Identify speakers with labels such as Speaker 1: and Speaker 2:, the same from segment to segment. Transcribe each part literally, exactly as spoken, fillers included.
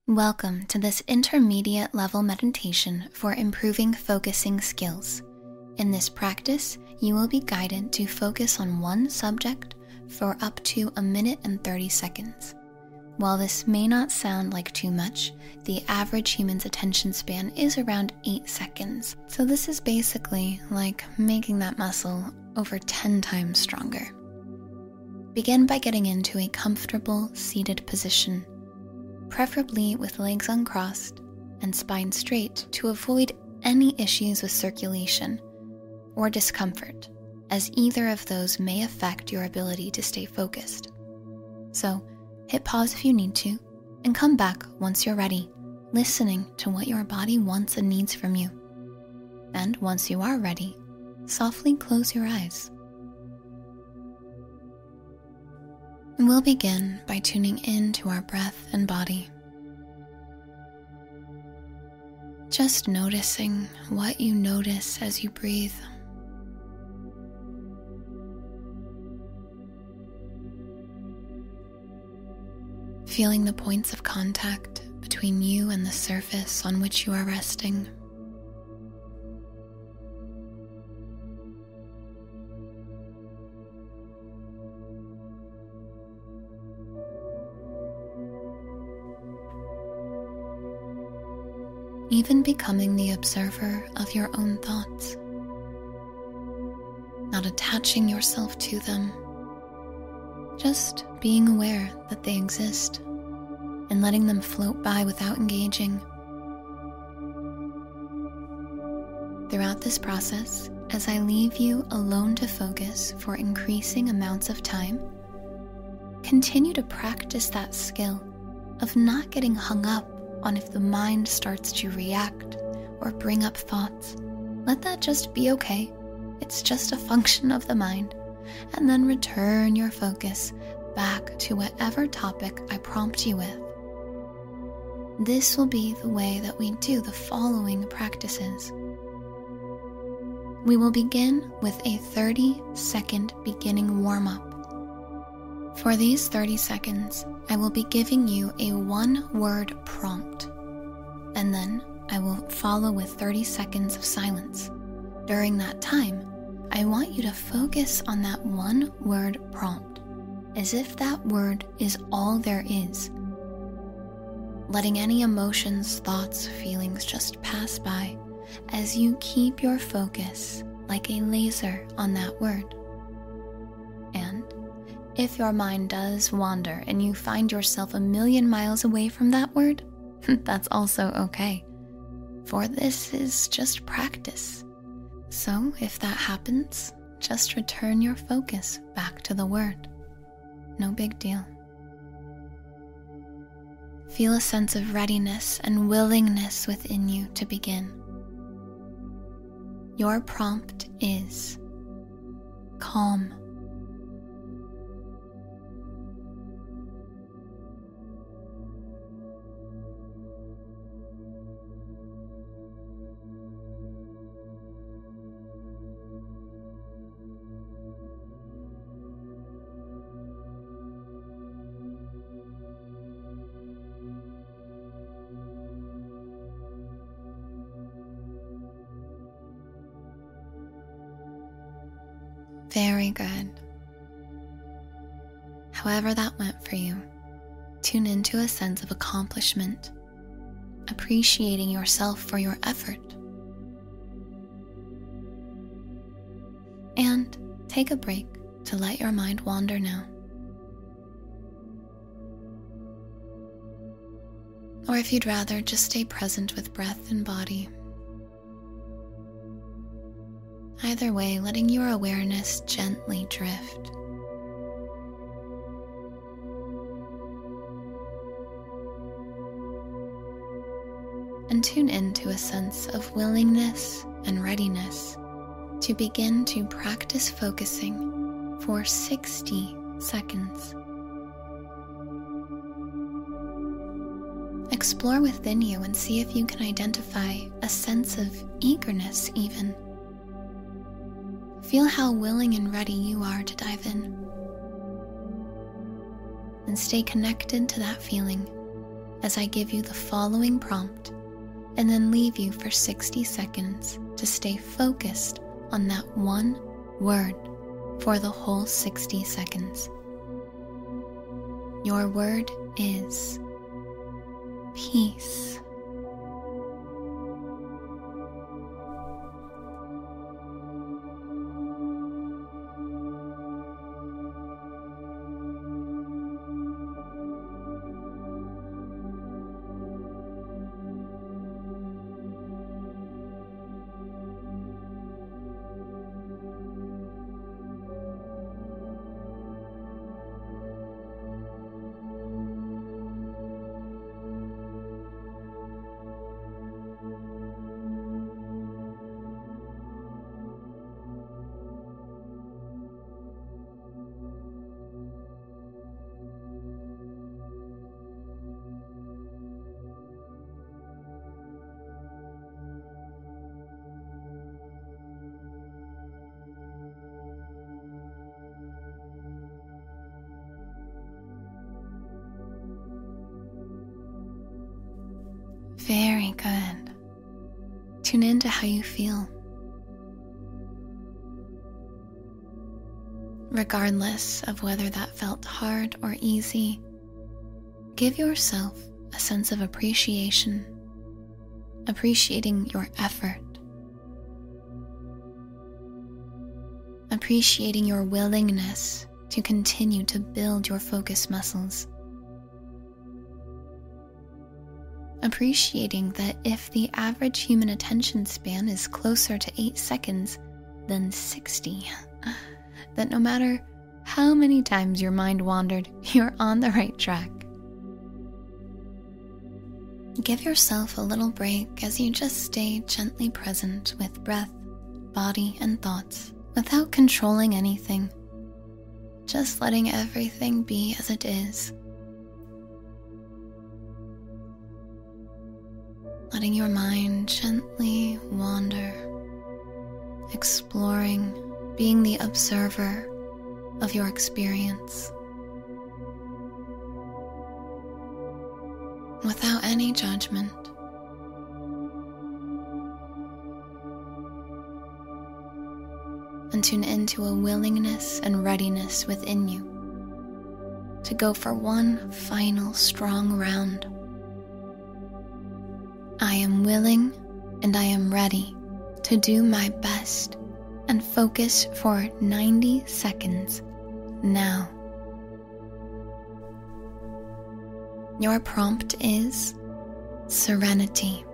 Speaker 1: Welcome to this intermediate level meditation for improving focusing skills. In this practice, you will be guided to focus on one subject for up to a minute and thirty seconds. While this may not sound like too much, the average human's attention span is around eight seconds. So this is basically like making that muscle over ten times stronger. Begin by getting into a comfortable seated position, preferably with legs uncrossed and spine straight to avoid any issues with circulation or discomfort, as either of those may affect your ability to stay focused. So, hit pause if you need to, and come back once you're ready, listening to what your body wants and needs from you. And once you are ready, softly close your eyes. And we'll begin by tuning in to our breath and body. Just noticing what you notice as you breathe. Feeling the points of contact between you and the surface on which you are resting. Even becoming the observer of your own thoughts, not attaching yourself to them, just being aware that they exist and letting them float by without engaging. Throughout this process, as I leave you alone to focus for increasing amounts of time, continue to practice that skill of not getting hung up on if the mind starts to react or bring up thoughts. Let that just be okay. It's just a function of the mind. And then return your focus back to whatever topic I prompt you with. This will be the way that we do the following practices. We will begin with a thirty second beginning warm-up. For these thirty seconds, I will be giving you a one-word prompt, and then I will follow with thirty seconds of silence. During that time, I want you to focus on that one-word prompt, as if that word is all there is. Letting any emotions, thoughts, feelings just pass by as you keep your focus like a laser on that word. And if your mind does wander and you find yourself a million miles away from that word, that's also okay, for this is just practice. So if that happens, just return your focus back to the word. No big deal. Feel a sense of readiness and willingness within you to begin. Your prompt is calm. Very good. However that went for you, tune into a sense of accomplishment, appreciating yourself for your effort. And take a break to let your mind wander now. Or if you'd rather, just stay present with breath and body. Either way, letting your awareness gently drift. And tune into a sense of willingness and readiness to begin to practice focusing for sixty seconds. Explore within you and see if you can identify a sense of eagerness even. Feel how willing and ready you are to dive in. And stay connected to that feeling as I give you the following prompt and then leave you for sixty seconds to stay focused on that one word for the whole sixty seconds. Your word is peace. Very good. Tune into how you feel. Regardless of whether that felt hard or easy, give yourself a sense of appreciation, appreciating your effort, appreciating your willingness to continue to build your focus muscles. Appreciating that if the average human attention span is closer to eight seconds than sixty, that no matter how many times your mind wandered, you're on the right track. Give yourself a little break as you just stay gently present with breath, body, and thoughts without controlling anything, just letting everything be as it is. Letting your mind gently wander, exploring, being the observer of your experience, without any judgment. And tune into a willingness and readiness within you to go for one final strong round. I am willing and I am ready to do my best and focus for ninety seconds now. Your prompt is serenity.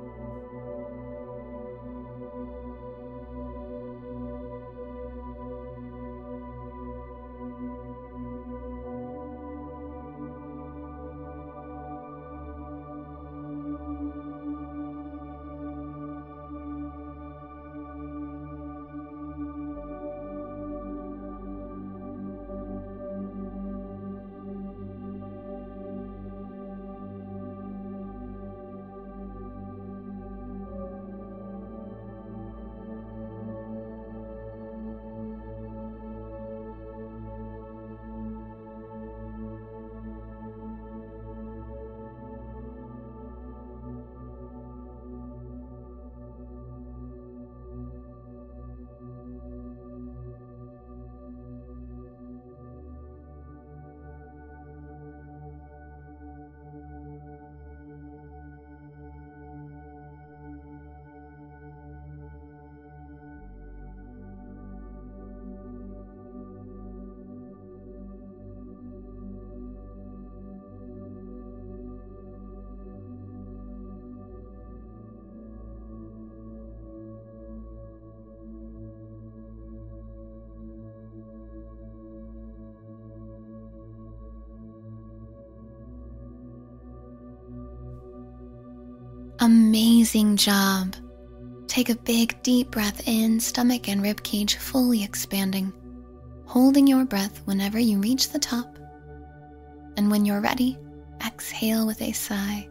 Speaker 1: Amazing job. Take a big deep breath in, stomach and ribcage fully expanding, holding your breath whenever you reach the top. And when you're ready, exhale with a sigh.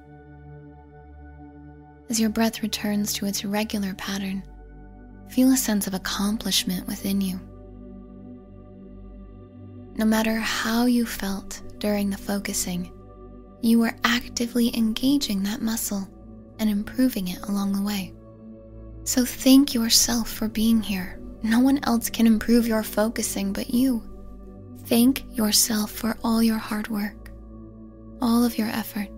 Speaker 1: As your breath returns to its regular pattern, feel a sense of accomplishment within you. No matter how you felt during the focusing, You are actively engaging that muscle and improving it along the way. So thank yourself for being here. No one else can improve your focusing but you. Thank yourself for all your hard work, all of your effort.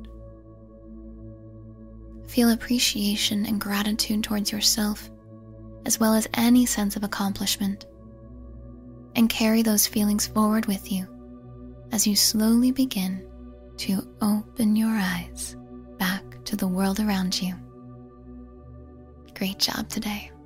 Speaker 1: Feel appreciation and gratitude towards yourself, as well as any sense of accomplishment, and carry those feelings forward with you as you slowly begin to open your eyes back to the world around you. Great job today.